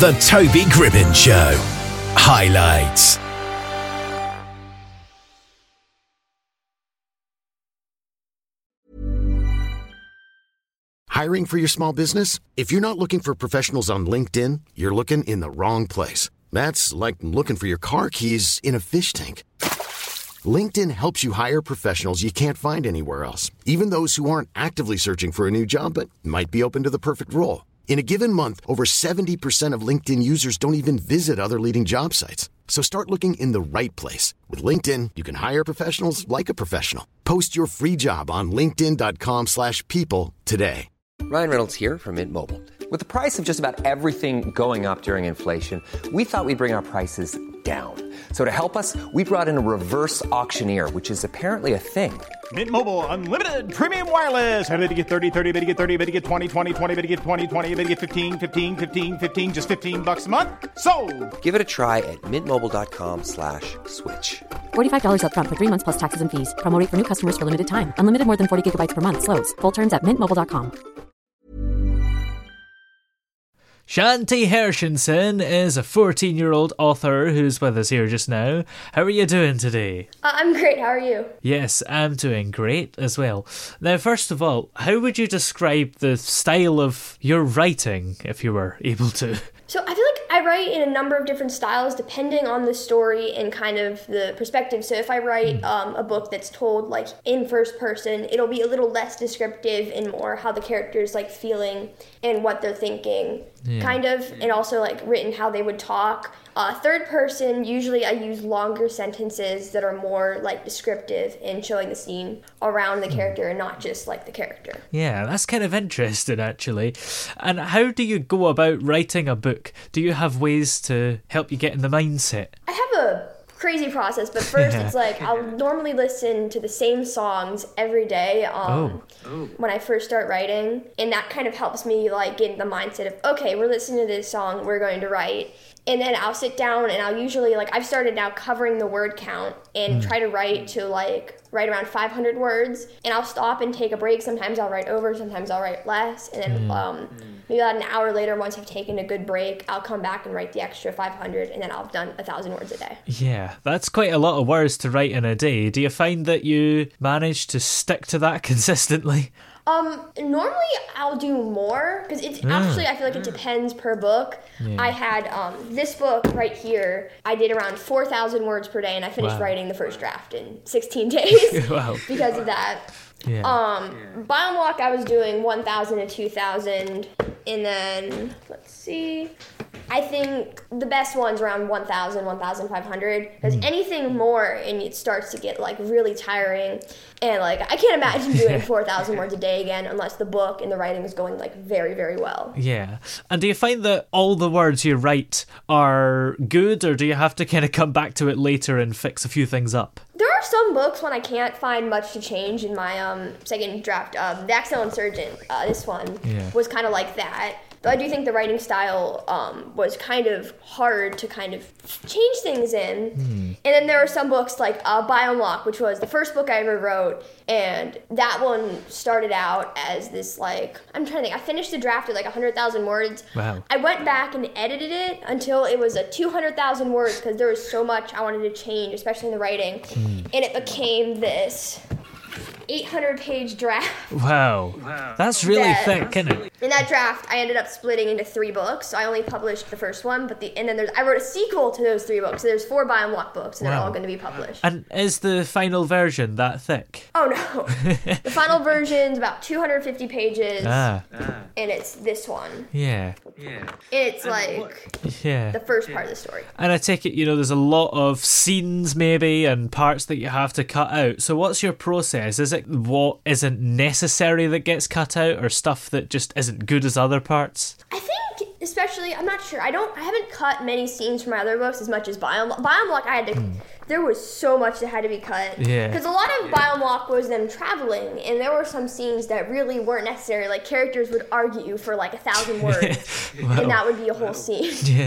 The Toby Gribbin Show. Highlights. Hiring for your small business? If you're not looking for professionals on LinkedIn, you're looking in the wrong place. That's like looking for your car keys in a fish tank. LinkedIn helps you hire professionals you can't find anywhere else, even those who aren't actively searching for a new job but might be open to the perfect role. In a given month, over 70% of LinkedIn users don't even visit other leading job sites. So start looking in the right place. With LinkedIn, you can hire professionals like a professional. Post your free job on linkedin.com/people today. Ryan Reynolds here from Mint Mobile. With the price of just about everything going up during inflation, we thought we'd bring our prices down. So to help us, we brought in a reverse auctioneer, which is apparently a thing. Mint Mobile Unlimited Premium Wireless. How to get 30, 30, bit to get 30, bit to get 20, 20, 20, bit to get 20, 20, bit to get 15, 15, 15, 15, just $15 a month? Sold! Give it a try at mintmobile.com/switch. $45 up front for 3 months plus taxes and fees. Promo rate for new customers for limited time. Unlimited more than 40 gigabytes per month. Slows full terms at mintmobile.com. Shanti Hershenson is a 14-year-old author who's with us here just now. How are you doing today? I'm great, how are you? Yes, I'm doing great as well. Now, first of all, how would you describe the style of your writing, if you were able to? So I feel like I write in a number of different styles depending on the story and kind of the perspective. So if I write a book that's told like in first person, it'll be a little less descriptive and more how the character's like feeling and what they're thinking, kind of, and also like written how they would talk. Third person, usually I use longer sentences that are more like descriptive and showing the scene around the character and not just like the character. Yeah, that's kind of interesting actually. And how do you go about writing a book? Do you have ways to help you get in the mindset? I have a crazy process, but first it's like I'll normally listen to the same songs every day when I first start writing, and that kind of helps me like get in the mindset of, okay, we're listening to this song, we're going to write. And then I'll sit down and I'll usually, like, I've started now covering the word count and try to write around 500 words. And I'll stop and take a break. Sometimes I'll write over, sometimes I'll write less. And then maybe about an hour later, once I've taken a good break, I'll come back and write the extra 500, and then I'll have done 1,000 words a day. Yeah, that's quite a lot of words to write in a day. Do you find that you manage to stick to that consistently? Normally I'll do more, because it's actually, I feel like it depends per book. Yeah. I had, this book right here, I did around 4,000 words per day, and I finished writing the first draft in 16 days wow. because of that. Yeah. Biomlock, I was doing 1,000 to 2,000, and then, let's see, I think the best one's around 1,000, 1,500, because anything more, and it starts to get, like, really tiring, and, like, I can't imagine doing 4,000 words a day again unless the book and the writing is going, like, very, very well. Yeah. And do you find that all the words you write are good, or do you have to kind of come back to it later and fix a few things up? There are some books when I can't find much to change in my second draft. The Accidental Insurgent, this one, was kind of like that. But I do think the writing style was kind of hard to kind of change things in. And then there are some books like Biomlock, which was the first book I ever wrote. And that one started out as this, like, I'm trying to think. I finished the draft at like 100,000 words. Wow. I went back and edited it until it was a 200,000 words because there was so much I wanted to change, especially in the writing. And it became this 800-page draft. Wow. That's really thick, isn't it? In that draft, I ended up splitting into 3 books. So I only published the first one, and then I wrote a sequel to those 3 books. So there's 4 Biomlock books, and they're all going to be published. And is the final version that thick? Oh, no. The final version's about 250 pages, and it's this one. Yeah. It's like the first part of the story. And I take it, there's a lot of scenes maybe and parts that you have to cut out. So what's your process? Is it what isn't necessary that gets cut out, or stuff that just isn't good as other parts? I think, especially, I'm not sure. I haven't cut many scenes from my other books as much as Biomlock. Biomlock, I had to. There was so much that had to be cut. Yeah. Because a lot of Biomlock was them traveling, and there were some scenes that really weren't necessary. Like, characters would argue for like 1,000 words, Wow. and that would be a whole scene. Yeah.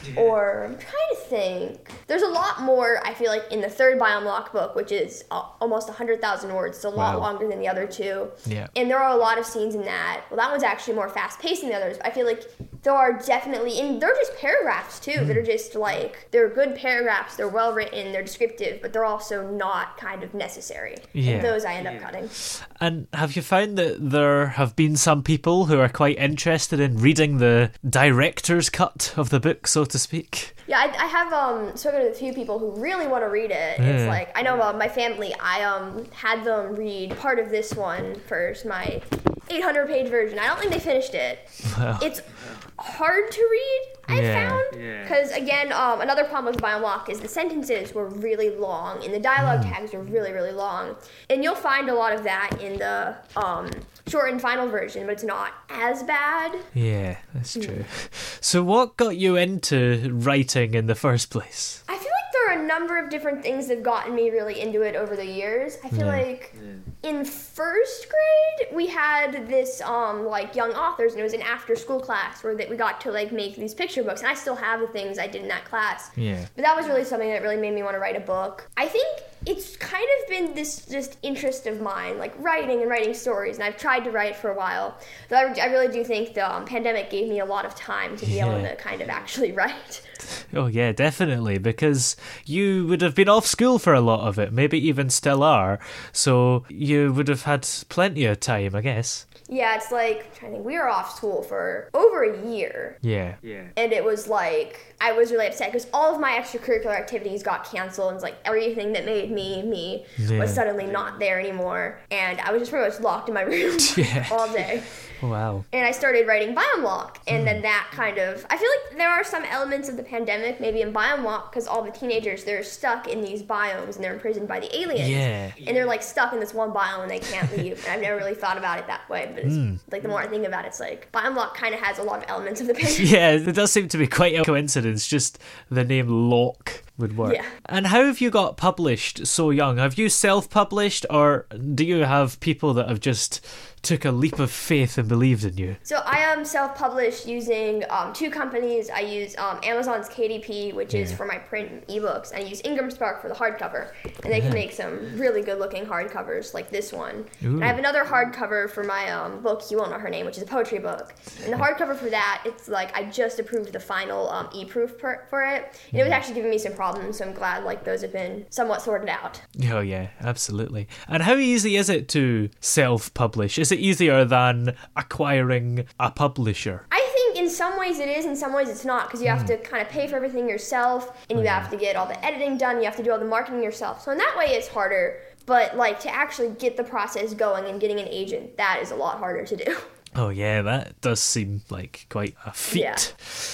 Or I'm trying to think. There's a lot more, I feel like, in the third Biomlock book, which is almost 100,000 words. It's a lot longer than the other two. Yeah. And there are a lot of scenes in that. Well, that one's actually more fast-paced than the others. I feel like there are definitely, and they're just paragraphs too, that are just like, they're good paragraphs, they're well written, they're descriptive, but they're also not kind of necessary. Yeah. And those I end up cutting. And have you found that there have been some people who are quite interested in reading the director's cut of the book, so to speak? Yeah, I have spoken to a few people who really want to read it. Yeah. It's like, I know my family, I had them read part of this one first, my 800-page version. I don't think they finished it. Wow. It's hard to read, I found. Because, again, another problem with Biomlock is the sentences were really long, and the dialogue tags were really, really long. And you'll find a lot of that in the shortened final version, but it's not as bad. Yeah, that's true. So what got you into writing in the first place? I feel like there are a number of different things that have gotten me really into it over the years. I feel like in first grade, we had this like young authors, and it was an after-school class where we got to like make these picture books, and I still have the things I did in that class. Yeah. But that was really something that really made me want to write a book. I think it's kind of been this just interest of mine, like writing and writing stories, and I've tried to write for a while. Though I really do think the pandemic gave me a lot of time to be able to kind of actually write. Oh yeah, definitely, because you would have been off school for a lot of it, maybe even still are, so you would have had plenty of time, I guess. Yeah, it's like, I'm trying to think, we were off school for over a year. Yeah. And it was like, I was really upset because all of my extracurricular activities got canceled, and it's like everything that made me was suddenly not there anymore. And I was just pretty much locked in my room all day. Wow. And I started writing Biomlock, and then that kind of, I feel like there are some elements of the pandemic maybe in Biomlock, because all the teenagers, they're stuck in these biomes and they're imprisoned by the aliens. Yeah. And they're like stuck in this one biome and they can't leave. And I've never really thought about it that way, but it's, like the more I think about it, it's like Biomlock kind of has a lot of elements of the pandemic. Yeah, it does seem to be quite a coincidence, just the name Locke would work. Yeah. And how have you got published so young? Have you self-published, or do you have people that have just took a leap of faith and believed in you? So I am self-published using two companies. I use Amazon's KDP, which is for my print ebooks, and I use Ingram Spark for the hardcover. And they can make some really good-looking hardcovers like this one. And I have another hardcover for my book, You Won't Know Her Name, which is a poetry book. And the hardcover for that, it's like I just approved the final e-proof for it. And it was actually giving me some problems, so I'm glad like those have been somewhat sorted out. Oh yeah, absolutely. And how easy is it to self-publish? Is it easier than acquiring a publisher? I think in some ways it is, in some ways it's not, because you have to kind of pay for everything yourself, and you have to get all the editing done, you have to do all the marketing yourself. So in that way it's harder, but like to actually get the process going and getting an agent, that is a lot harder to do. Oh yeah, that does seem like quite a feat. Yeah.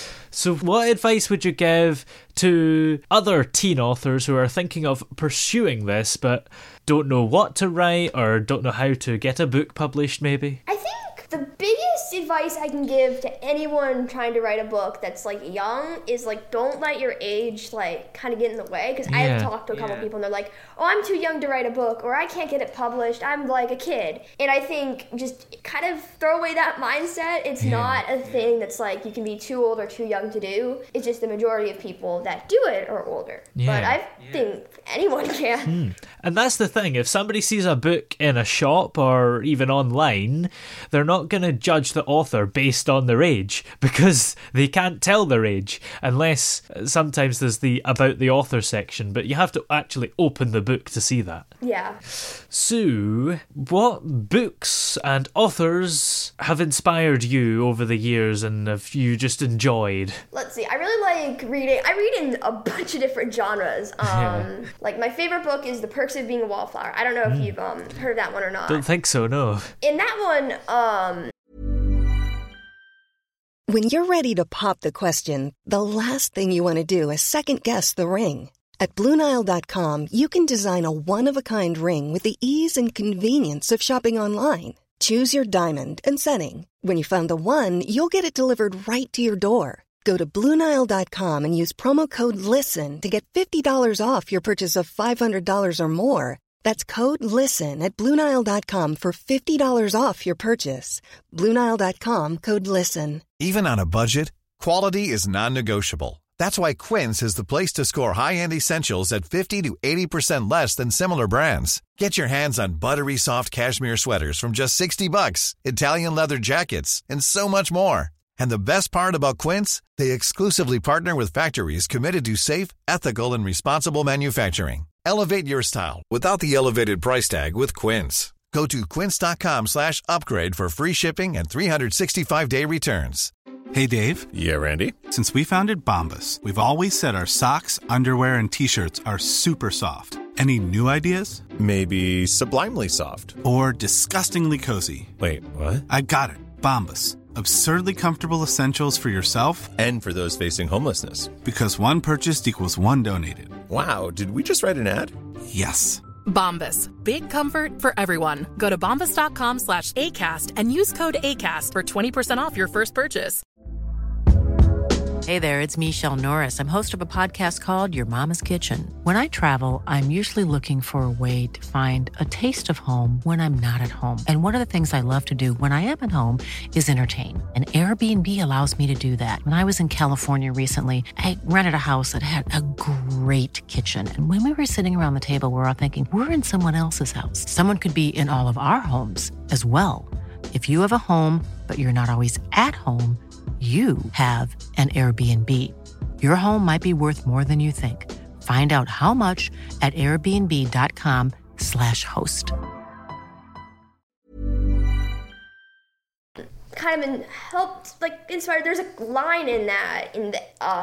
So what advice would you give to other teen authors who are thinking of pursuing this but don't know what to write or don't know how to get a book published maybe? I think the biggest advice I can give to anyone trying to write a book that's like young is like don't let your age like kind of get in the way, because I have talked to a couple people and they're like, oh, I'm too young to write a book, or I can't get it published, I'm like a kid. And I think just kind of throw away that mindset. It's not a thing that's like you can be too old or too young to do. It's just the majority of people that do it are older. But I think anyone can. And that's the thing, if somebody sees a book in a shop or even online, they're not going to judge the author based on their age, because they can't tell their age unless sometimes there's the about the author section, but you have to actually open the book to see that. Yeah. So, what books and authors have inspired you over the years and have you just enjoyed? Let's see, I really like reading. I read in a bunch of different genres. Like my favorite book is The Perks of Being a Wallflower. I don't know if you've heard of that one or not. Don't think so, no. In that one, When you're ready to pop the question, the last thing you want to do is second-guess the ring. At BlueNile.com, you can design a one-of-a-kind ring with the ease and convenience of shopping online. Choose your diamond and setting. When you find the one, you'll get it delivered right to your door. Go to BlueNile.com and use promo code LISTEN to get $50 off your purchase of $500 or more. That's code LISTEN at BlueNile.com for $50 off your purchase. BlueNile.com, code LISTEN. Even on a budget, quality is non-negotiable. That's why Quince is the place to score high-end essentials at 50 to 80% less than similar brands. Get your hands on buttery soft cashmere sweaters from just $60, Italian leather jackets, and so much more. And the best part about Quince, they exclusively partner with factories committed to safe, ethical, and responsible manufacturing. Elevate your style without the elevated price tag with Quince. Go to quince.com/upgrade for free shipping and 365-day returns. Hey, Dave. Yeah, Randy. Since we founded Bombas, we've always said our socks, underwear, and T-shirts are super soft. Any new ideas? Maybe sublimely soft. Or disgustingly cozy. Wait, what? I got it. Bombas. Absurdly comfortable essentials for yourself and for those facing homelessness. Because one purchased equals one donated. Wow, did we just write an ad? Yes. Bombas. Big comfort for everyone. Go to bombas.com/ACAST and use code ACAST for 20% off your first purchase. Hey there, it's Michelle Norris. I'm host of a podcast called Your Mama's Kitchen. When I travel, I'm usually looking for a way to find a taste of home when I'm not at home. And one of the things I love to do when I am at home is entertain. And Airbnb allows me to do that. When I was in California recently, I rented a house that had a great kitchen. And when we were sitting around the table, we're all thinking, we're in someone else's house. Someone could be in all of our homes as well. If you have a home, but you're not always at home, you have an Airbnb. Your home might be worth more than you think. Find out how much at airbnb.com/host. Kind of helped, inspired. There's a line in the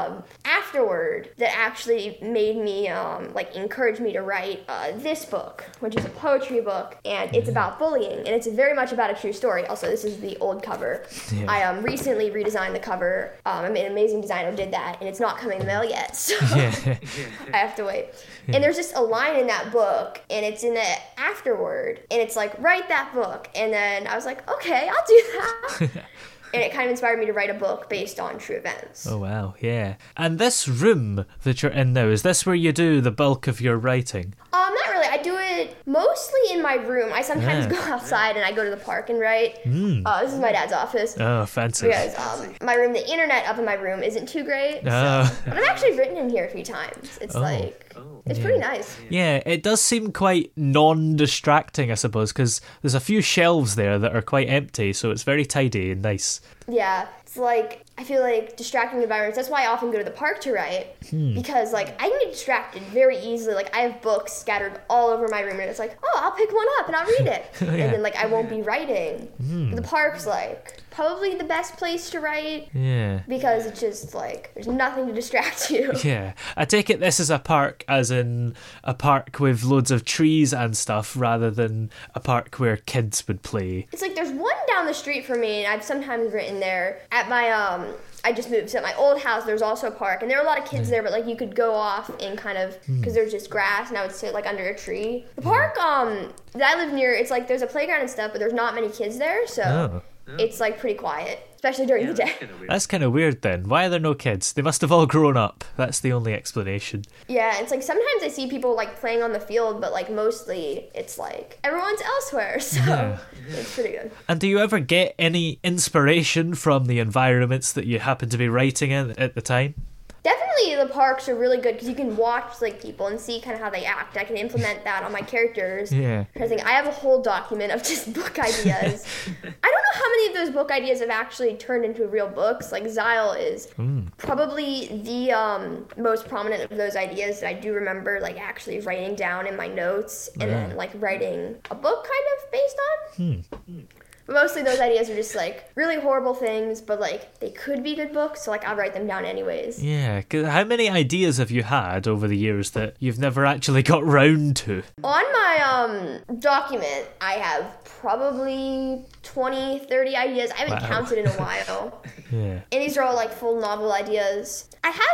afterword that actually made me, encourage me to write this book, which is a poetry book, and it's about bullying, and it's very much about a true story. Also, this is the old cover. Yeah. I recently redesigned the cover. I made an amazing designer who did that, and it's not coming in the mail yet, so I have to wait. Yeah. And there's just a line in that book, and it's in the afterword, and it's like, write that book. And then I was like, okay, I'll do that. And it kind of inspired me to write a book based on true events. Oh, wow, yeah. And this room that you're in now, is this where you do the bulk of your writing? Not really. I do it mostly in my room. I sometimes go outside and I go to the park and write. This is my dad's office. Oh, fancy. Because my room, the internet up in my room isn't too great. So. But I've actually written in here a few times. It's it's pretty nice. Yeah, it does seem quite non-distracting, I suppose, because there's a few shelves there that are quite empty, so it's very tidy and nice. Yeah, it's I feel like distracting environments. That's why I often go to the park to write, because I can get distracted very easily. I have books scattered all over my room, and it's I'll pick one up and I'll read it. Yeah. And then I won't be writing. The park's probably the best place to write. Yeah. Because it's just there's nothing to distract you. Yeah. I take it this is a park as in a park with loads of trees and stuff rather than a park where kids would play. It's there's one down the street from me, and I've sometimes written there. At my I just moved, so at my old house there's also a park, and there are a lot of kids there, but you could go off and kind of, because there's just grass, and I would sit under a tree. The park that I live near, it's there's a playground and stuff, but there's not many kids there, so it's pretty quiet, especially during the day. That's kind of weird then. Why are there no kids? They must have all grown up. That's the only explanation. Yeah, it's sometimes I see people playing on the field, but mostly it's everyone's elsewhere, so it's pretty good. And do you ever get any inspiration from the environments that you happen to be writing in at the time? Definitely the parks are really good because you can watch people and see kind of how they act. I can implement that on my characters. Yeah. I have a whole document of just book ideas. I don't know how many of those book ideas have actually turned into real books. Xyle is probably the most prominent of those ideas that I do remember actually writing down in my notes and then writing a book kind of based on. But mostly those ideas are just really horrible things, but they could be good books, so I'll write them down anyways. Yeah, 'cause how many ideas have you had over the years that you've never actually got round to? On my document, I have probably 20, 30 ideas. I haven't counted in a while. Yeah. And these are all full novel ideas. I have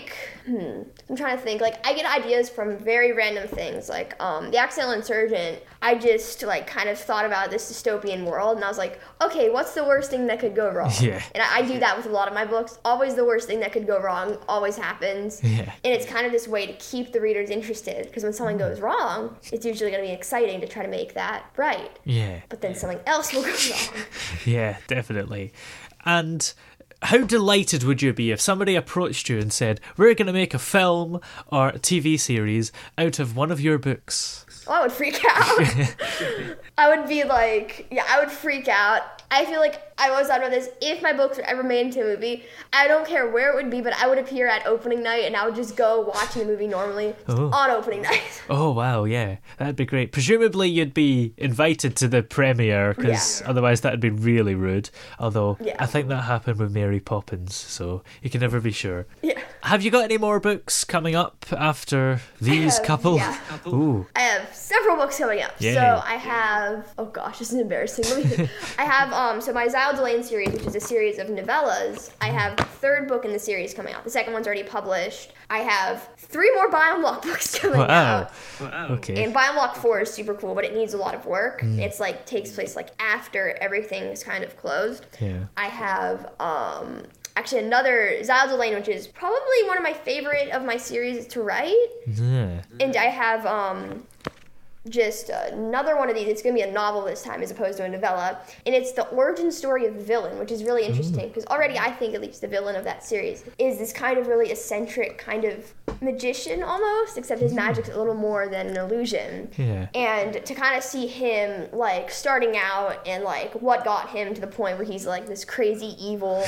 I'm trying to think. I get ideas from very random things. The Accidental Insurgent, I just kind of thought about this dystopian world, and I was okay, what's the worst thing that could go wrong? Yeah. And I do that with a lot of my books. Always the worst thing that could go wrong always happens. Yeah. And it's kind of this way to keep the readers interested, because when something goes wrong, it's usually going to be exciting to try to make that right. Yeah. But then something else will go wrong. Yeah, definitely. And how delighted would you be if somebody approached you and said, we're going to make a film or a TV series out of one of your books? Oh, I would freak out. I would be like, I would freak out. I feel like I've always thought about this. If my books were ever made into a movie, I don't care where it would be, but I would appear at opening night and I would just go watching the movie normally on opening night. Oh, wow, yeah. That'd be great. Presumably you'd be invited to the premiere, because otherwise that'd be really rude. Although I think that happened with Mary Poppins, so you can never be sure. Yeah. Have you got any more books coming up after these couple? Yeah. Ooh. I have several books coming up. Yay. So I have, oh gosh, this is embarrassing. Let me think. I have, so my Zyle Delane series, which is a series of novellas. I have the third book in the series coming out. The second one's already published. I have 3 more Biomlock books coming out. Wow. Okay. And Biomlock 4 is super cool, but it needs a lot of work. It's like, takes place like after everything is kind of closed. Yeah. I have, actually another Zyle Delane, which is probably one of my favorite of my series to write. Yeah. And I have just another one of these. It's going to be a novel this time as opposed to a novella. And it's the origin story of the villain, which is really interesting because already I think at least the villain of that series is this kind of really eccentric kind of magician almost, except his magic's a little more than an illusion. Yeah. And to kind of see him like starting out and like what got him to the point where he's like this crazy evil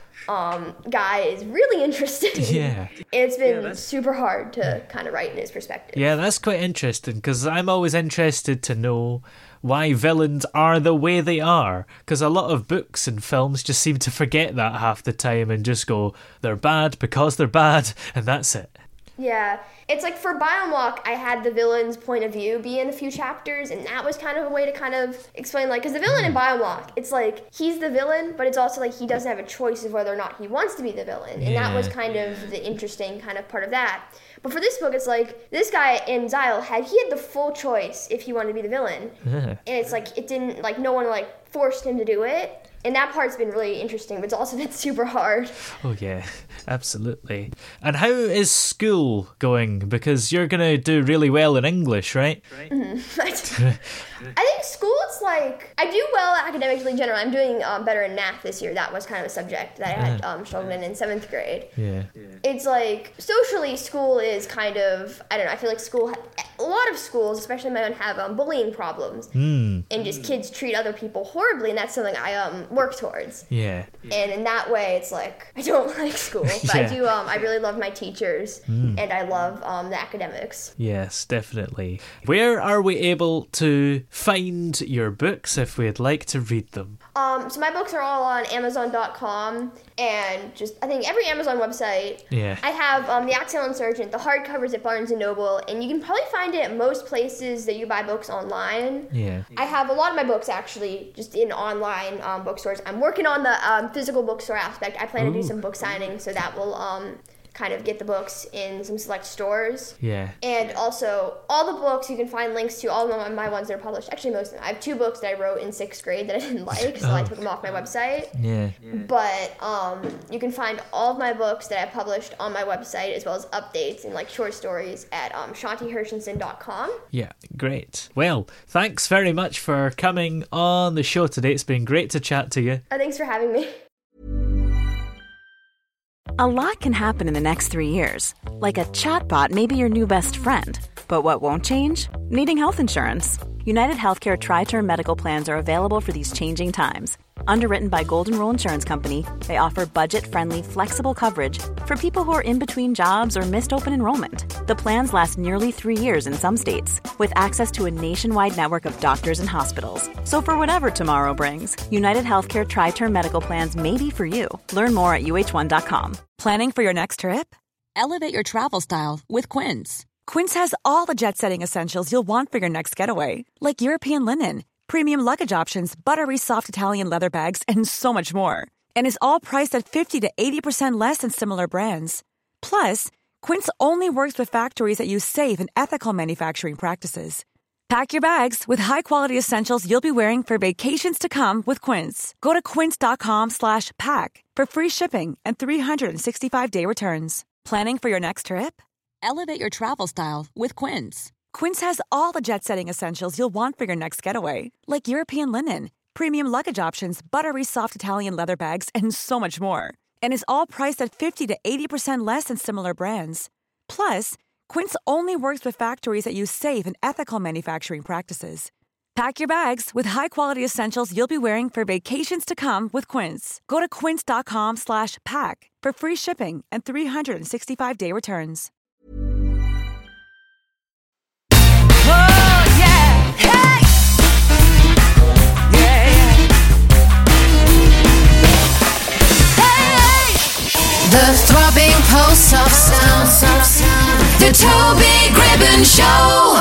guy is really interesting. Yeah. And it's been super hard to kind of write in his perspective. Yeah, that's quite interesting, because I'm always interested to know why villains are the way they are, because a lot of books and films just seem to forget that half the time and just go, they're bad because they're bad, and that's it. Yeah, it's like for Biomlock, I had the villain's point of view be in a few chapters, and that was kind of a way to kind of explain, like, because the villain in Biomlock, it's like, he's the villain, but it's also like he doesn't have a choice of whether or not he wants to be the villain, and that was kind of the interesting kind of part of that. But for this book, it's like, this guy in Zyle had the full choice if he wanted to be the villain, and it's like, it didn't, like, no one, like, forced him to do it. And that part's been really interesting, but it's also been super hard. Oh, yeah, absolutely. And how is school going? Because you're going to do really well in English, right? Mm-hmm. I think school, it's like, I do well academically in general. I'm doing better in math this year. That was kind of a subject that I had struggled in 7th grade. Yeah. It's like, socially, school is kind of, I don't know, I feel like school, a lot of schools, especially mine, have bullying problems. And just kids treat other people horribly, and that's something I work towards. Yeah. And in that way, it's like, I don't like school, but I do, I really love my teachers, and I love the academics. Yes, definitely. Where are we able to find your books if we'd like to read them? So my books are all on Amazon.com, and just, I think every Amazon website. Yeah. I have The Accidental Insurgent, the hardcovers at Barnes & Noble, and you can probably find it at most places that you buy books online. Yeah. I have a lot of my books actually just in online bookstores. I'm working on the physical bookstore aspect. I plan to do some book signings, so that will kind of get the books in some select stores. Yeah. And also, all the books, you can find links to all of my ones that are published. Actually, most of them. I have 2 books that I wrote in 6th grade that I didn't like, so I took them off my website. Yeah. But you can find all of my books that I published on my website, as well as updates and like short stories at shantihershenson.com. Yeah, great. Well, thanks very much for coming on the show today. It's been great to chat to you. Thanks for having me. A lot can happen in the next 3 years. Like a chatbot may be your new best friend. But what won't change? Needing health insurance. United Healthcare Tri-Term Medical Plans are available for these changing times. Underwritten by Golden Rule Insurance Company, they offer budget-friendly, flexible coverage for people who are in between jobs or missed open enrollment. The plans last nearly 3 years in some states, with access to a nationwide network of doctors and hospitals. So for whatever tomorrow brings, United Healthcare Tri-Term Medical Plans may be for you. Learn more at uh1.com. Planning for your next trip? Elevate your travel style with Quince. Quince has all the jet-setting essentials you'll want for your next getaway, like European linen, premium luggage options, buttery soft Italian leather bags, and so much more. And is all priced at 50 to 80% less than similar brands. Plus, Quince only works with factories that use safe and ethical manufacturing practices. Pack your bags with high-quality essentials you'll be wearing for vacations to come with Quince. Go to quince.com/pack for free shipping and 365-day returns. Planning for your next trip? Elevate your travel style with Quince. Quince has all the jet-setting essentials you'll want for your next getaway, like European linen, premium luggage options, buttery soft Italian leather bags, and so much more. and is all priced at 50 to 80% less than similar brands. Plus, Quince only works with factories that use safe and ethical manufacturing practices. Pack your bags with high-quality essentials you'll be wearing for vacations to come with Quince. Go to quince.com/pack for free shipping and 365-day returns. Oh, yeah. Hey! The throbbing pulse of sound. The Toby Gribbon Show.